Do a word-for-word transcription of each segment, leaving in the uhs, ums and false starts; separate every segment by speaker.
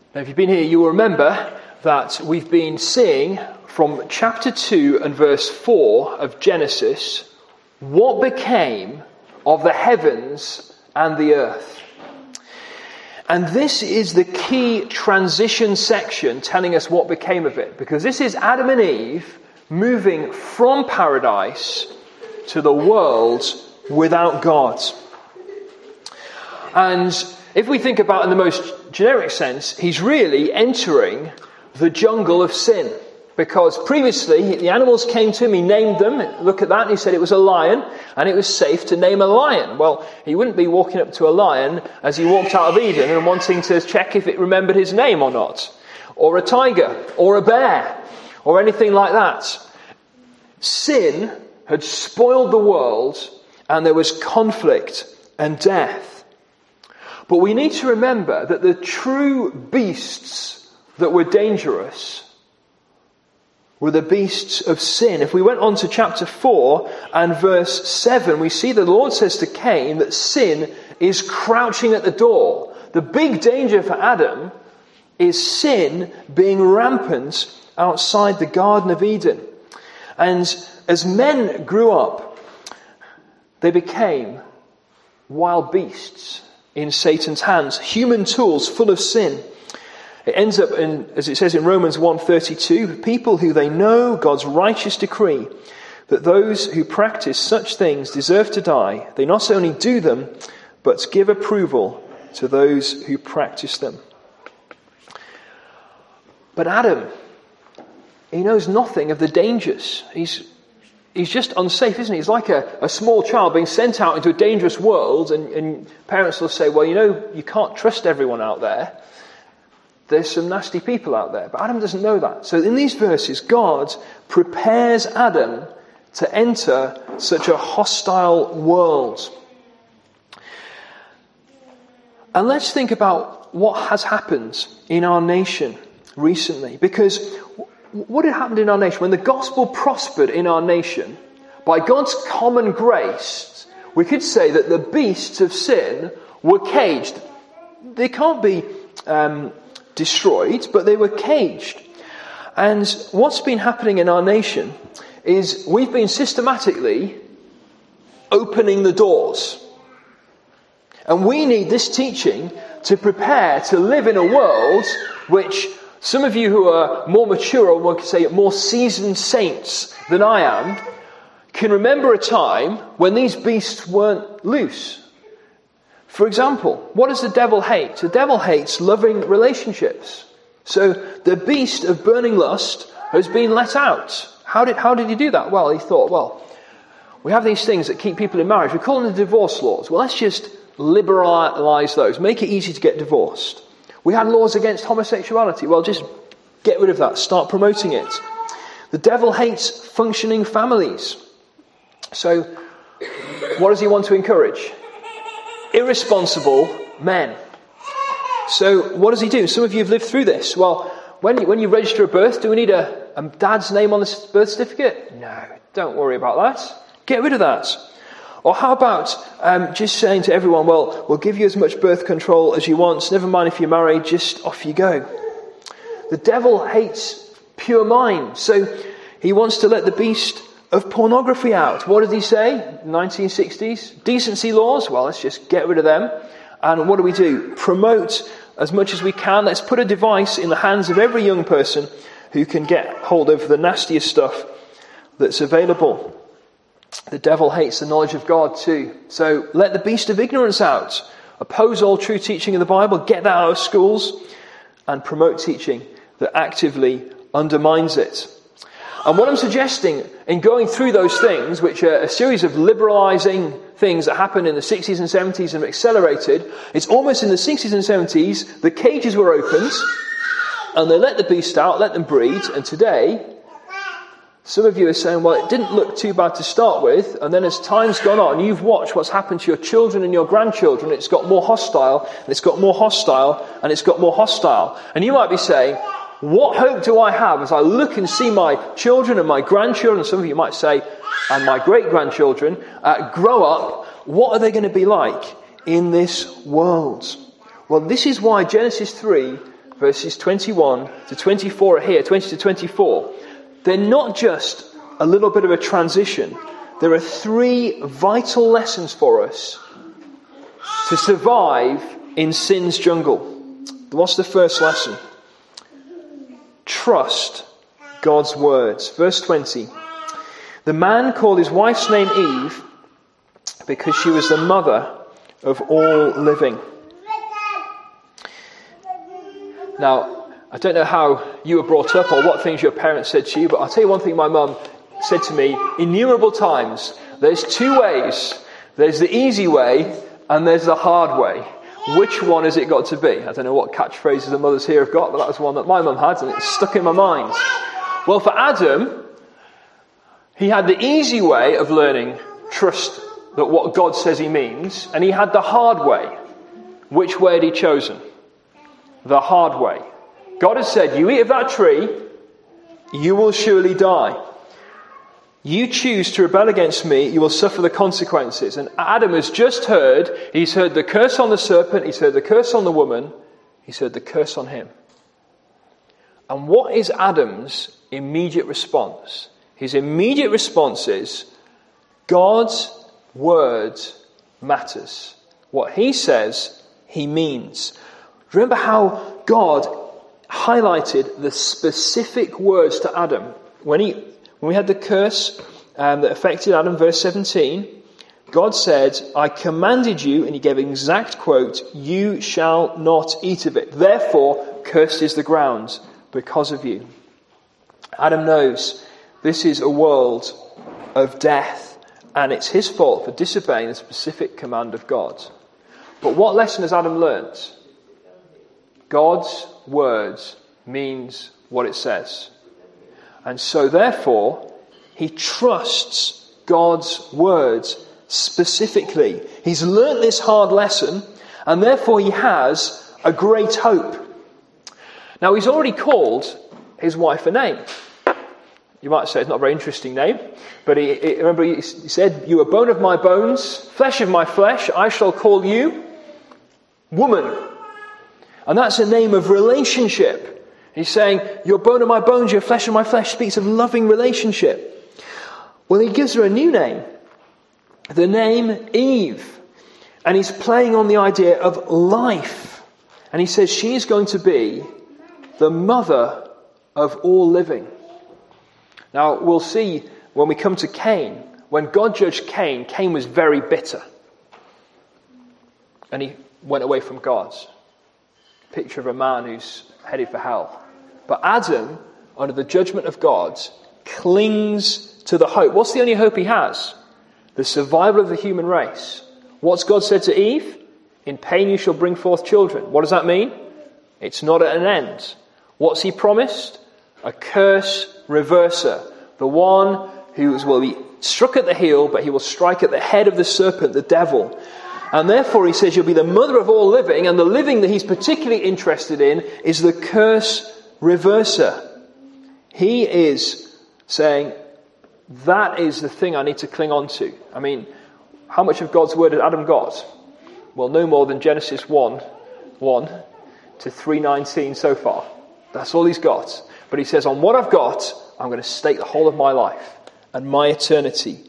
Speaker 1: Now, if you've been here, you will remember that we've been seeing from chapter two and verse four of Genesis what became of the heavens and the earth. And this is the key transition section telling us what became of it. Because this is Adam and Eve moving from paradise to the world without God. And if we think about it in the most generic sense, he's really entering the jungle of sin. Because previously, the animals came to him, he named them. Look at that, and he said it was a lion, and it was safe to name a lion. Well, he wouldn't be walking up to a lion as he walked out of Eden and wanting to check if it remembered his name or not. Or a tiger, or a bear, or anything like that. Sin had spoiled the world, and there was conflict and death. But we need to remember that the true beasts that were dangerous were the beasts of sin. If we went on to chapter four and verse seven, we see that the Lord says to Cain that sin is crouching at the door. The big danger for Adam is sin being rampant outside the Garden of Eden. And as men grew up, they became wild beasts in Satan's hands, human tools full of sin. It ends up in, as it says in Romans one thirty-two, people who they know God's righteous decree that those who practice such things deserve to die. They not only do them, but give approval to those who practice them. But Adam, he knows nothing of the dangers. He's He's just unsafe, isn't he? He's like a, a small child being sent out into a dangerous world, and, and parents will say, well, you know, you can't trust everyone out there. There's some nasty people out there. But Adam doesn't know that. So in these verses, God prepares Adam to enter such a hostile world. And let's think about what has happened in our nation recently. Because what had happened in our nation? When the gospel prospered in our nation, by God's common grace, we could say that the beasts of sin were caged. They can't be um, destroyed, but they were caged. And what's been happening in our nation is we've been systematically opening the doors. And we need this teaching to prepare to live in a world which some of you who are more mature, or one could say more seasoned saints than I am, can remember a time when these beasts weren't loose. For example, what does the devil hate? The devil hates loving relationships. So the beast of burning lust has been let out. How did, how did he do that? Well, he thought, well, we have these things that keep people in marriage. We call them the divorce laws. Well, let's just liberalise those. Make it easy to get divorced. We had laws against homosexuality. Well, just get rid of that. Start promoting it. The devil hates functioning families. So, what does he want to encourage? Irresponsible men. So, what does he do? Some of you have lived through this. Well, when you, when you register a birth, do we need a, a dad's name on the birth certificate? No, don't worry about that. Get rid of that. Or how about um, just saying to everyone, well, we'll give you as much birth control as you want. Never mind if you're married, just off you go. The devil hates pure mind. So he wants to let the beast of pornography out. What did he say? nineteen sixties. Decency laws. Well, let's just get rid of them. And what do we do? Promote as much as we can. Let's put a device in the hands of every young person who can get hold of the nastiest stuff that's available. The devil hates the knowledge of God too. So let the beast of ignorance out. Oppose all true teaching of the Bible. Get that out of schools. And promote teaching that actively undermines it. And what I'm suggesting in going through those things, which are a series of liberalising things that happened in the sixties and seventies and accelerated, it's almost in the sixties and seventies, the cages were opened and they let the beast out, let them breed. And today, some of you are saying, well, it didn't look too bad to start with, and then as time's gone on, you've watched what's happened to your children and your grandchildren, it's got more hostile, and it's got more hostile, and it's got more hostile. And you might be saying, what hope do I have as I look and see my children and my grandchildren, some of you might say, and my great-grandchildren, uh, grow up, what are they going to be like in this world? Well, this is why Genesis three verses twenty-one to twenty-four are here, twenty to twenty-four. They're not just a little bit of a transition. There are three vital lessons for us to survive in sin's jungle. What's the first lesson? Trust God's words. Verse twenty. The man called his wife's name Eve because she was the mother of all living. Now, I don't know how you were brought up or what things your parents said to you, but I'll tell you one thing my mum said to me innumerable times. There's two ways. There's the easy way and there's the hard way. Which one has it got to be? I don't know what catchphrases the mothers here have got, but that was one that my mum had and it stuck in my mind. Well, for Adam, he had the easy way of learning trust that what God says he means, and he had the hard way. Which way had he chosen? The hard way. God has said, you eat of that tree, you will surely die. You choose to rebel against me, you will suffer the consequences. And Adam has just heard, he's heard the curse on the serpent, he's heard the curse on the woman, he's heard the curse on him. And what is Adam's immediate response? His immediate response is, God's word matters. What he says, he means. Remember how God highlighted the specific words to Adam when he when we had the curse um, that affected Adam, verse seventeen. God said, I commanded you, and he gave an exact quote, you shall not eat of it. Therefore, cursed is the ground because of you. Adam knows this is a world of death, and it's his fault for disobeying the specific command of God. But what lesson has Adam learnt? God's words means what it says. And so therefore, he trusts God's words specifically. He's learnt this hard lesson, and therefore he has a great hope. Now, he's already called his wife a name. You might say it's not a very interesting name, but he, he, remember he said, you are bone of my bones, flesh of my flesh, I shall call you woman. And that's a name of relationship. He's saying, you're bone of my bones, you're flesh of my flesh, speaks of loving relationship. Well, he gives her a new name, the name Eve. And he's playing on the idea of life. And he says she is going to be the mother of all living. Now, we'll see when we come to Cain. When God judged Cain, Cain was very bitter. And he went away from God. Picture of a man who's headed for hell. But Adam, under the judgment of God, clings to the hope. What's the only hope he has? The survival of the human race. What's God said to Eve? In pain you shall bring forth children. What does that mean? It's not at an end. What's he promised? A curse reverser. The one who will be struck at the heel, but he will strike at the head of the serpent, the devil. And therefore he says you'll be the mother of all living, and the living that he's particularly interested in is the curse reverser. He is saying, that is the thing I need to cling on to. I mean, how much of God's word had Adam got? Well, no more than Genesis one, one to three nineteen so far. That's all he's got. But he says, on what I've got, I'm going to stake the whole of my life and my eternity.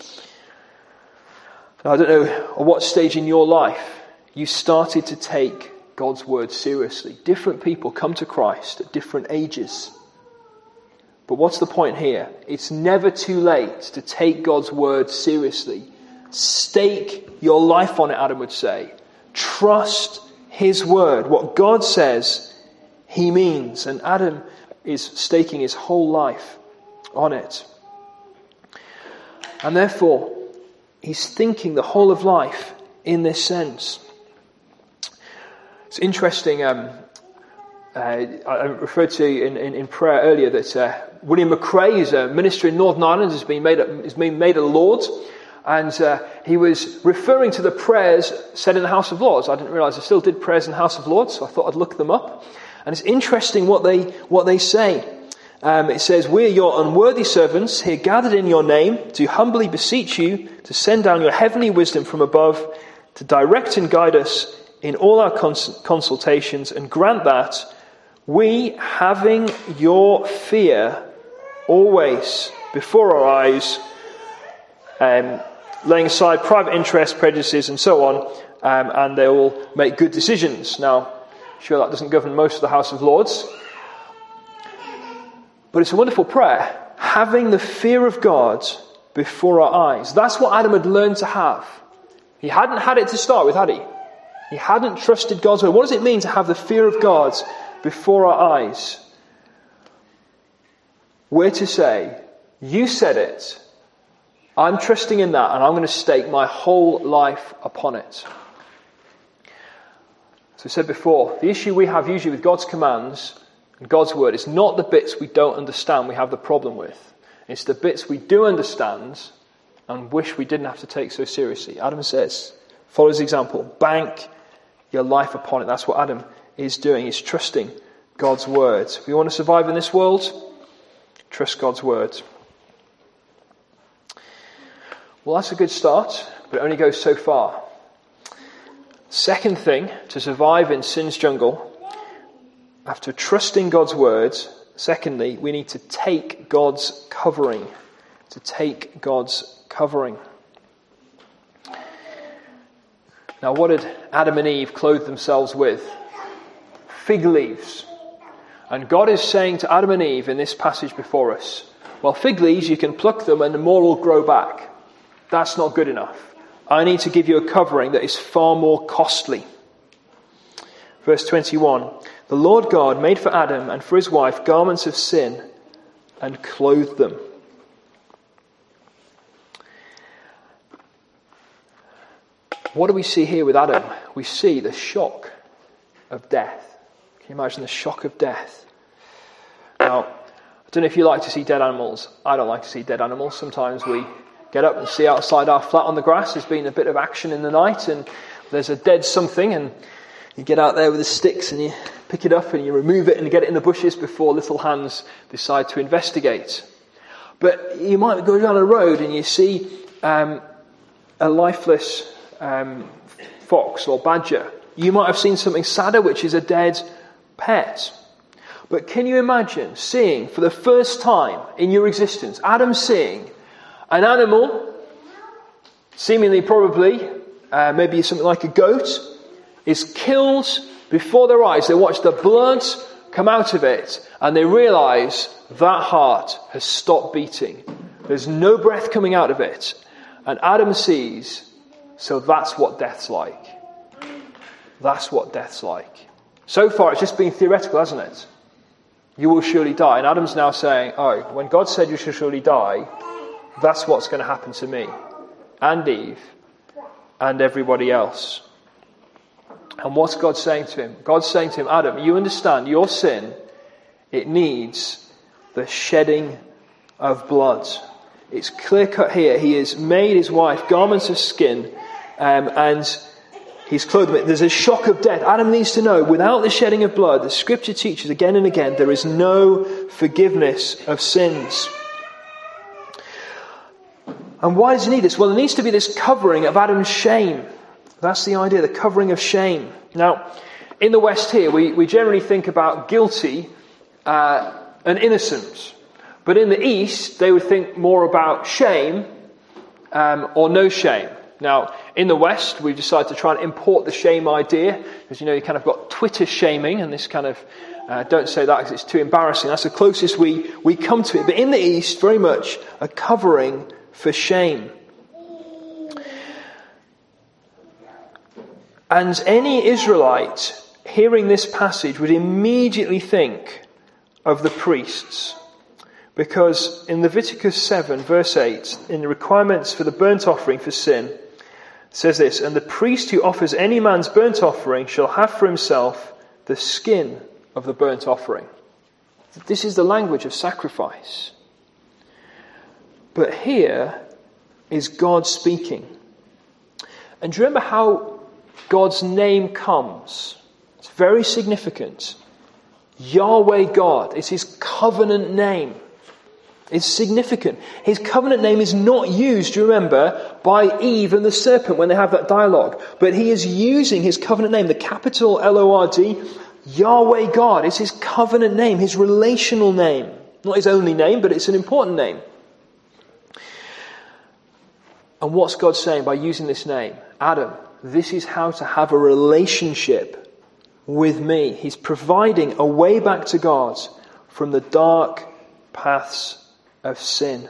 Speaker 1: Now, I don't know at what stage in your life you started to take God's word seriously. Different people come to Christ at different ages. But what's the point here? It's never too late to take God's word seriously. Stake your life on it, Adam would say. Trust his word. What God says, he means. And Adam is staking his whole life on it. And therefore, he's thinking the whole of life in this sense. It's interesting, um, uh, I referred to in, in, in prayer earlier that uh, William McRae, who's a minister in Northern Ireland, has been made a, has been made a Lord. And uh, he was referring to the prayers said in the House of Lords. I didn't realise I still did prayers in the House of Lords, so I thought I'd look them up. And it's interesting what they what they say. Um, it says, we are your unworthy servants, here gathered in your name, to humbly beseech you to send down your heavenly wisdom from above, to direct and guide us in all our cons- consultations, and grant that, we, having your fear always before our eyes, um, laying aside private interests, prejudices, and so on, um, and they will make good decisions. Now, sure, that doesn't govern most of the House of Lords, but it's a wonderful prayer. Having the fear of God before our eyes. That's what Adam had learned to have. He hadn't had it to start with, had he? He hadn't trusted God's word. What does it mean to have the fear of God before our eyes? We're to say, you said it. I'm trusting in that, and I'm going to stake my whole life upon it. As I said before, the issue we have usually with God's commands and God's word is not the bits we don't understand we have the problem with. It's the bits we do understand and wish we didn't have to take so seriously. Adam says, follow his example, bank your life upon it. That's what Adam is doing. He's trusting God's word. If we want to survive in this world, trust God's word. Well, that's a good start, but it only goes so far. Second thing, to survive in sin's jungle, after trusting God's words, secondly, we need to take God's covering. To take God's covering. Now, what did Adam and Eve clothe themselves with? Fig leaves. And God is saying to Adam and Eve in this passage before us, well, fig leaves, you can pluck them and more will grow back. That's not good enough. I need to give you a covering that is far more costly. Verse twenty-one, the Lord God made for Adam and for his wife garments of sin and clothed them. What do we see here with Adam? We see the shock of death. Can you imagine the shock of death? Now, I don't know if you like to see dead animals. I don't like to see dead animals. Sometimes we get up and see outside our flat on the grass there's been a bit of action in the night and there's a dead something, and you get out there with the sticks and you pick it up and you remove it and you get it in the bushes before little hands decide to investigate. But you might go down a road and you see um, a lifeless um, fox or badger. You might have seen something sadder, which is a dead pet. But can you imagine seeing for the first time in your existence, Adam seeing an animal, seemingly probably, uh, maybe something like a goat, is killed before their eyes. They watch the blood come out of it and they realise that heart has stopped beating. There's no breath coming out of it. And Adam sees, so that's what death's like. That's what death's like. So far it's just been theoretical, hasn't it? You will surely die. And Adam's now saying, oh, when God said you shall surely die, that's what's going to happen to me and Eve and everybody else. And what's God saying to him? God's saying to him, Adam, you understand your sin, it needs the shedding of blood. It's clear cut here. He has made his wife garments of skin um, and he's clothed them. There's a shock of death. Adam needs to know, without the shedding of blood, the scripture teaches again and again, there is no forgiveness of sins. And why does he need this? Well, there needs to be this covering of Adam's shame. That's the idea, the covering of shame. Now, in the West here, we, we generally think about guilty uh, and innocent. But in the East, they would think more about shame um, or no shame. Now, in the West, we've decided to try and import the shame idea. Because, you know, you kind of got Twitter shaming and this kind of, uh, don't say that because it's too embarrassing. That's the closest we, we come to it. But in the East, very much a covering for shame. And any Israelite hearing this passage would immediately think of the priests. Because in Leviticus seven, verse eight, in the requirements for the burnt offering for sin, it says this, and the priest who offers any man's burnt offering shall have for himself the skin of the burnt offering. This is the language of sacrifice. But here is God speaking. And do you remember how God's name comes? It's very significant. Yahweh God is his covenant name. It's significant. His covenant name is not used, do you remember, by Eve and the serpent when they have that dialogue. But he is using his covenant name, the capital L O R D, Yahweh God is his covenant name, his relational name. Not his only name, but it's an important name. And what's God saying by using this name? Adam, this is how to have a relationship with me. He's providing a way back to God from the dark paths of sin.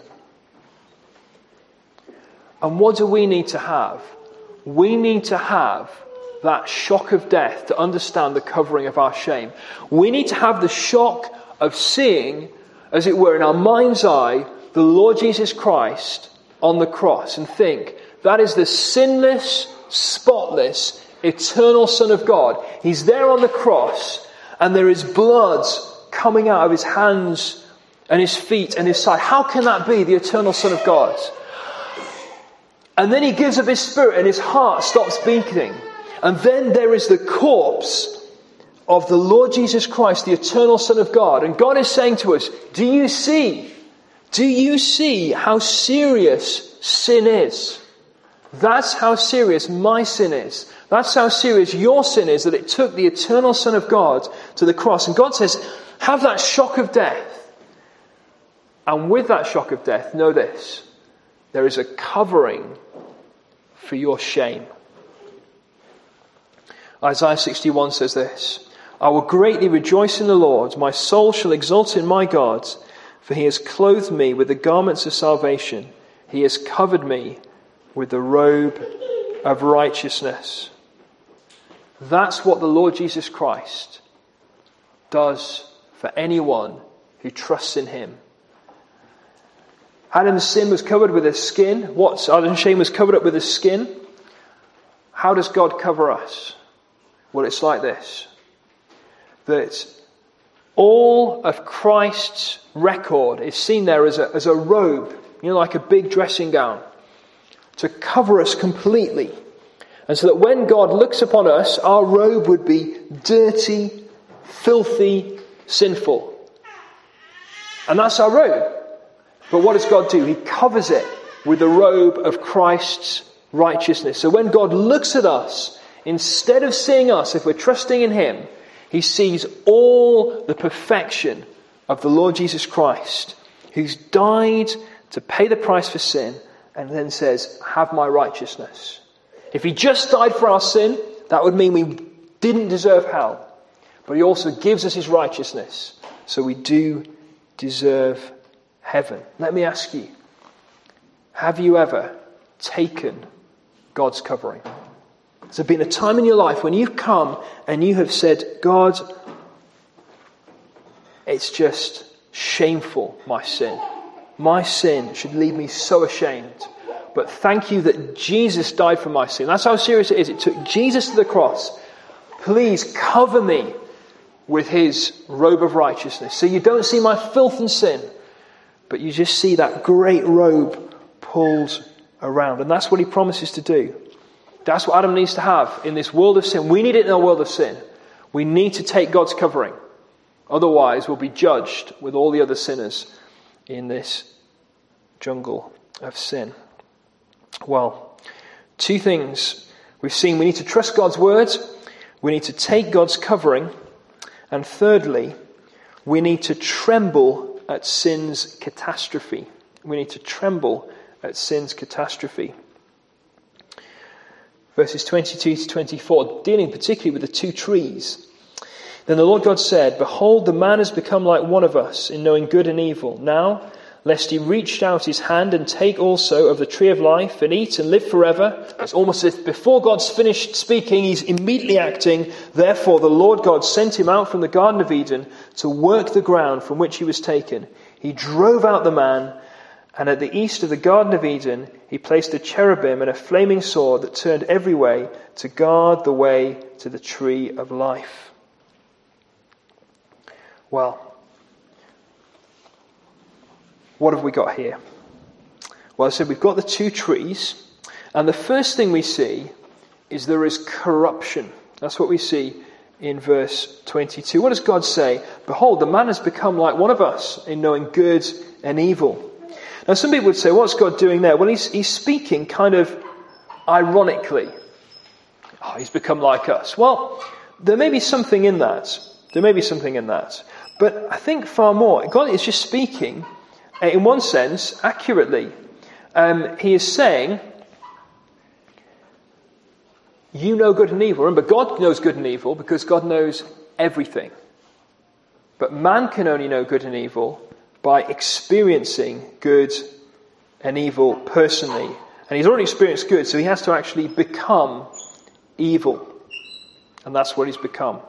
Speaker 1: And what do we need to have? We need to have that shock of death to understand the covering of our shame. We need to have the shock of seeing, as it were, in our mind's eye, the Lord Jesus Christ on the cross and think, that is the sinless, spotless, eternal Son of God. He's there on the cross and there is blood coming out of his hands and his feet and his side. How can that be the eternal Son of God? And then he gives up his spirit and his heart stops beating. And then there is the corpse of the Lord Jesus Christ, the eternal Son of God. And God is saying to us, do you see? Do you see how serious sin is? That's how serious my sin is. That's how serious your sin is, that it took the eternal Son of God to the cross. And God says, have that shock of death. And with that shock of death, know this. There is a covering for your shame. Isaiah sixty-one says this, I will greatly rejoice in the Lord. My soul shall exult in my God, for he has clothed me with the garments of salvation. He has covered me with the robe of righteousness. That's what the Lord Jesus Christ does for anyone who trusts in him. Adam's sin was covered with his skin. What's Adam's shame was covered up with his skin. How does God cover us? Well, it's like this. That all of Christ's record is seen there as a, as a robe, you know, like a big dressing gown, to cover us completely. And so that when God looks upon us, our robe would be dirty, filthy, sinful. And that's our robe. But what does God do? He covers it with the robe of Christ's righteousness. So when God looks at us, instead of seeing us, if we're trusting in him, he sees all the perfection of the Lord Jesus Christ, who's died to pay the price for sin, and then says, have my righteousness. If he just died for our sin, that would mean we didn't deserve hell. But he also gives us his righteousness, so we do deserve heaven. Let me ask you, have you ever taken God's covering? Has there been a time in your life when you've come and you have said, God, it's just shameful, my sin. My sin should leave me so ashamed. But thank you that Jesus died for my sin. That's how serious it is. It took Jesus to the cross. Please cover me with his robe of righteousness. So you don't see my filth and sin, but you just see that great robe pulled around. And that's what he promises to do. That's what Adam needs to have in this world of sin. We need it in our world of sin. We need to take God's covering. Otherwise, we'll be judged with all the other sinners in this jungle of sin. Well, two things we've seen. We need to trust God's word. We need to take God's covering. And thirdly, we need to tremble at sin's catastrophe. We need to tremble at sin's catastrophe. Verses twenty-two to twenty-four, dealing particularly with the two trees. Then the Lord God said, behold, the man has become like one of us in knowing good and evil. Now, lest he reach out his hand and take also of the tree of life and eat and live forever. It's almost as if before God's finished speaking, he's immediately acting. Therefore, the Lord God sent him out from the Garden of Eden to work the ground from which he was taken. He drove out the man, and at the east of the Garden of Eden, he placed a cherubim and a flaming sword that turned every way to guard the way to the tree of life. Well, what have we got here? Well, I said we've got the two trees, and the first thing we see is there is corruption. That's what we see in verse twenty-two. What does God say? Behold, the man has become like one of us in knowing good and evil. Now, some people would say, what's God doing there? Well, he's, he's speaking kind of ironically. Oh, he's become like us. Well, there may be something in that. There may be something in that. But I think far more, God is just speaking, uh, in one sense, accurately. Um, he is saying, you know good and evil. Remember, God knows good and evil because God knows everything. But man can only know good and evil by experiencing good and evil personally. And he's already experienced good, so he has to actually become evil. And that's what he's become.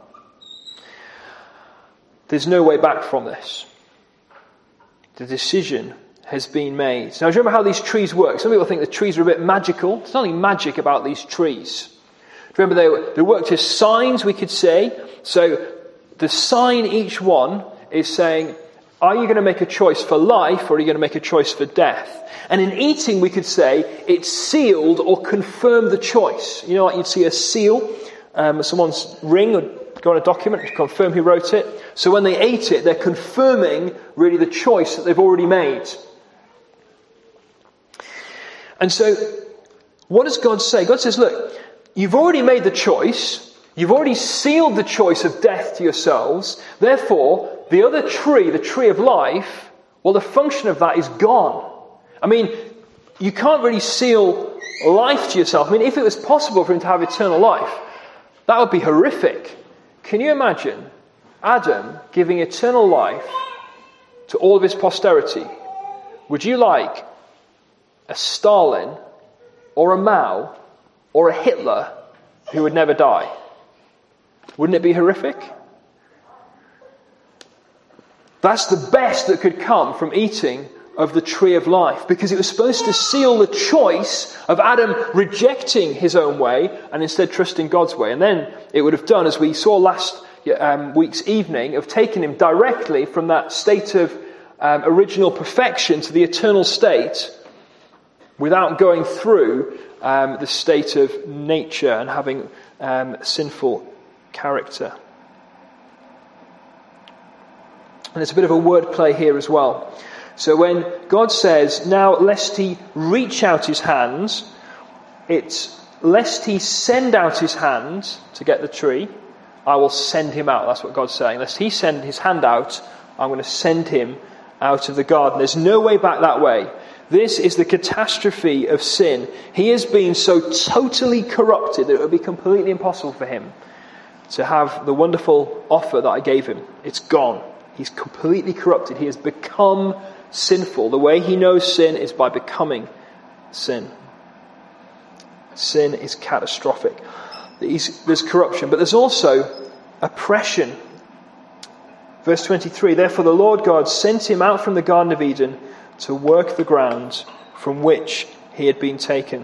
Speaker 1: There's no way back from this. The decision has been made. Now, do you remember how these trees work? Some people think the trees are a bit magical. There's nothing magic about these trees. Do you remember they, they worked as signs, we could say. So the sign, each one, is saying, are you going to make a choice for life or are you going to make a choice for death? And in eating, we could say it sealed or confirmed the choice. You know, like you'd see a seal, um, someone's ring or go on a document to confirm who wrote it. So when they ate it, they're confirming really the choice that they've already made. And so, what does God say? God says, look, you've already made the choice. You've already sealed the choice of death to yourselves. Therefore, the other tree, the tree of life, well, the function of that is gone. I mean, you can't really seal life to yourself. I mean, if it was possible for him to have eternal life, that would be horrific. Can you imagine Adam giving eternal life to all of his posterity? Would you like a Stalin or a Mao or a Hitler who would never die? Wouldn't it be horrific? That's the best that could come from eating of the tree of life, because it was supposed to seal the choice of Adam rejecting his own way and instead trusting God's way. And then it would have done, as we saw last um, week's evening, of taking him directly from that state of um, original perfection to the eternal state without going through um, the state of nature and having um, sinful character. And there's a bit of a wordplay here as well. So when God says, now lest he reach out his hands, it's lest he send out his hand to get the tree, I will send him out. That's what God's saying. Lest he send his hand out, I'm going to send him out of the garden. There's no way back that way. This is the catastrophe of sin. He has been so totally corrupted that it would be completely impossible for him to have the wonderful offer that I gave him. It's gone. He's completely corrupted. He has become sinful. The way he knows sin is by becoming sin. Sin is catastrophic. There's corruption, but there's also oppression. Verse twenty-three, therefore the Lord God sent him out from the Garden of Eden to work the ground from which he had been taken.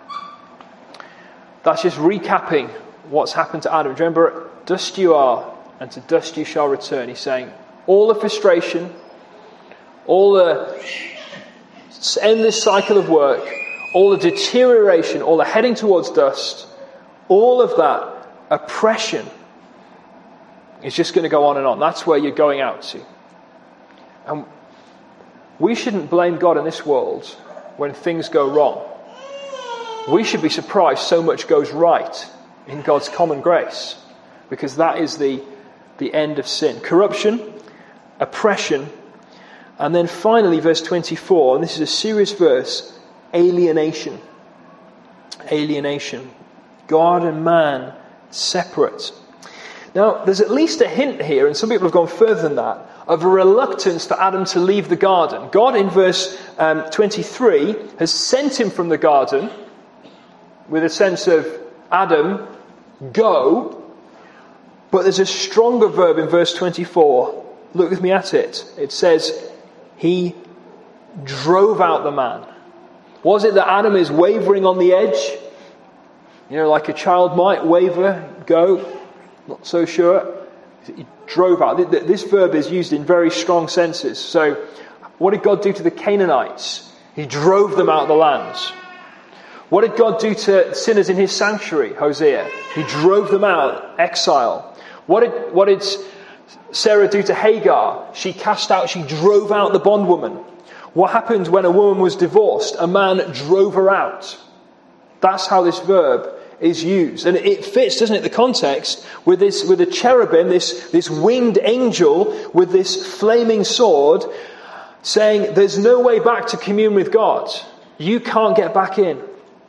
Speaker 1: That's just recapping what's happened to Adam. Do you remember, dust you are, and to dust you shall return. He's saying, all the frustration, all the endless cycle of work, all the deterioration, all the heading towards dust, all of that oppression is just going to go on and on. That's where you're going out to. And we shouldn't blame God in this world when things go wrong. We should be surprised so much goes right in God's common grace, because that is the, the end of sin. Corruption, oppression, and then finally verse twenty-four, and this is a serious verse, alienation. Alienation. God and man separate. Now, there's at least a hint here, and some people have gone further than that, of a reluctance for Adam to leave the garden. God in verse um, twenty-three has sent him from the garden with a sense of, Adam, go. But there's a stronger verb in verse twenty-four. Look with me at it. It says, he drove out the man. Was it that Adam is wavering on the edge? You know, like a child might waver, go, not so sure. He drove out. This verb is used in very strong senses. So, what did God do to the Canaanites? He drove them out of the land. What did God do to sinners in his sanctuary, Hosea? He drove them out, exile. What did, what did Sarah do to Hagar? She cast out, she drove out the bondwoman. What happened when a woman was divorced? A man drove her out. That's how this verb is used. And it fits, doesn't it, the context with this, with the cherubim, this, this winged angel with this flaming sword, saying there's no way back to commune with God. You can't get back in.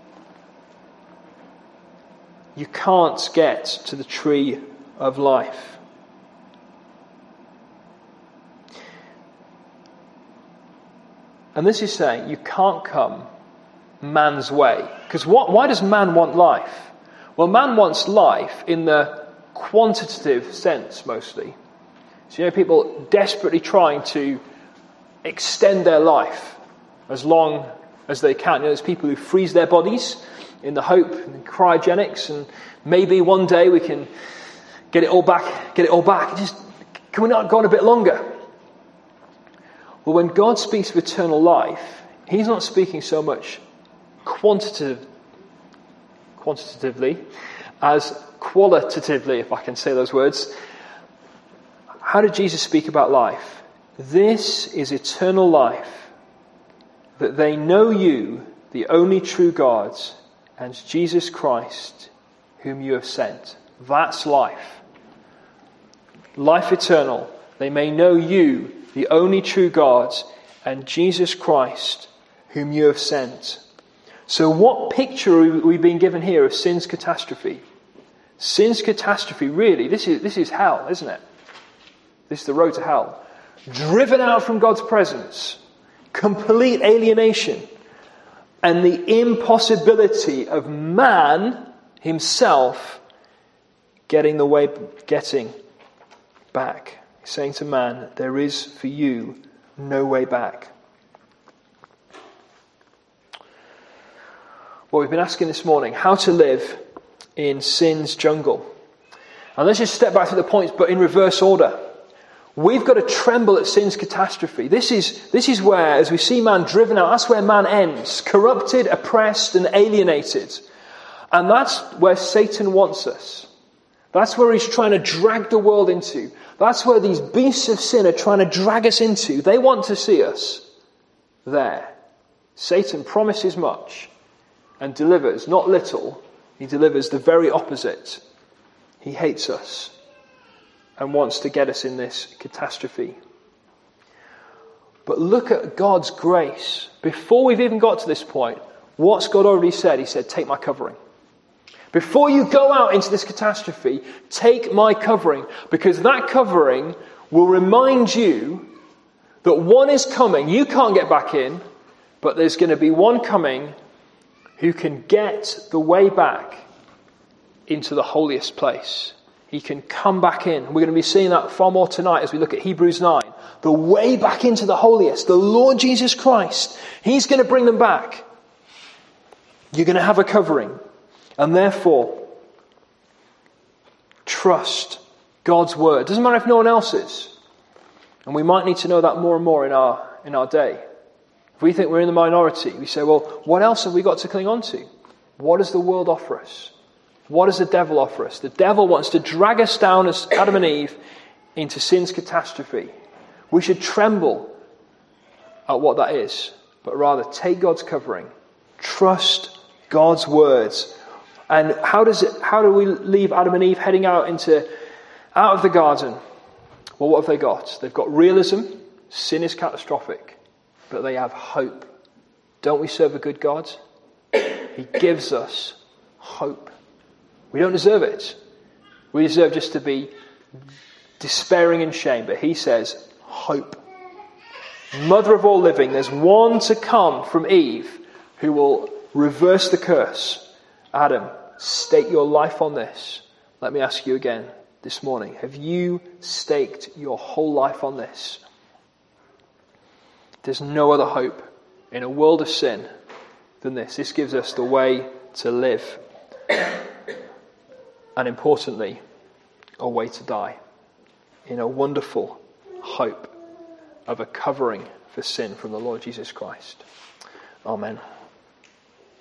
Speaker 1: You can't get to the tree of life. And this is saying you can't come man's way. Because what, why does man want life? Well, man wants life in the quantitative sense mostly. So you know, people desperately trying to extend their life as long as they can. You know, there's people who freeze their bodies in the hope and cryogenics, and maybe one day we can get it all back. Get it all back. Just can we not go on a bit longer? Well, when God speaks of eternal life, he's not speaking so much quantitative, quantitatively as qualitatively, if I can say those words. How did Jesus speak about life? This is eternal life, that they know you, the only true God, and Jesus Christ, whom you have sent. That's life. Life eternal. They may know you, the only true God, and Jesus Christ, whom you have sent. So what picture are we being given here of sin's catastrophe? Sin's catastrophe, really, this is, this is hell, isn't it? This is the road to hell. Driven out from God's presence. Complete alienation. And the impossibility of man himself getting the way, getting back. Saying to man, there is for you no way back. Well, we've been asking this morning how to live in sin's jungle. And let's just step back to the points, but in reverse order. We've got to tremble at sin's catastrophe. This is, this is where, as we see man driven out, that's where man ends. Corrupted, oppressed, and alienated. And that's where Satan wants us. That's where he's trying to drag the world into. That's where these beasts of sin are trying to drag us into. They want to see us there. Satan promises much and delivers not little. He delivers the very opposite. He hates us and wants to get us in this catastrophe. But look at God's grace. Before we've even got to this point, what's God already said? He said, take my covering. Before you go out into this catastrophe, take my covering, because that covering will remind you that one is coming. You can't get back in, but there's going to be one coming who can get the way back into the holiest place. He can come back in. We're going to be seeing that far more tonight as we look at Hebrews nine. The way back into the holiest, the Lord Jesus Christ. He's going to bring them back. You're going to have a covering. And therefore, trust God's word. Doesn't matter if no one else is. And we might need to know that more and more in our in our day. If we think we're in the minority, we say, well, what else have we got to cling on to? What does the world offer us? What does the devil offer us? The devil wants to drag us down as Adam and Eve into sin's catastrophe. We should tremble at what that is, but rather take God's covering. Trust God's words. And how does it? How do we leave Adam and Eve heading out into out of the garden? Well, what have they got? They've got realism. Sin is catastrophic, but they have hope. Don't we serve a good God? He gives us hope. We don't deserve it. We deserve just to be despairing in shame. But he says, hope. Mother of all living, there's one to come from Eve who will reverse the curse. Adam, stake your life on this. Let me ask you again this morning. Have you staked your whole life on this? There's no other hope in a world of sin than this. This gives us the way to live. And importantly, a way to die. In a wonderful hope of a covering for sin from the Lord Jesus Christ. Amen.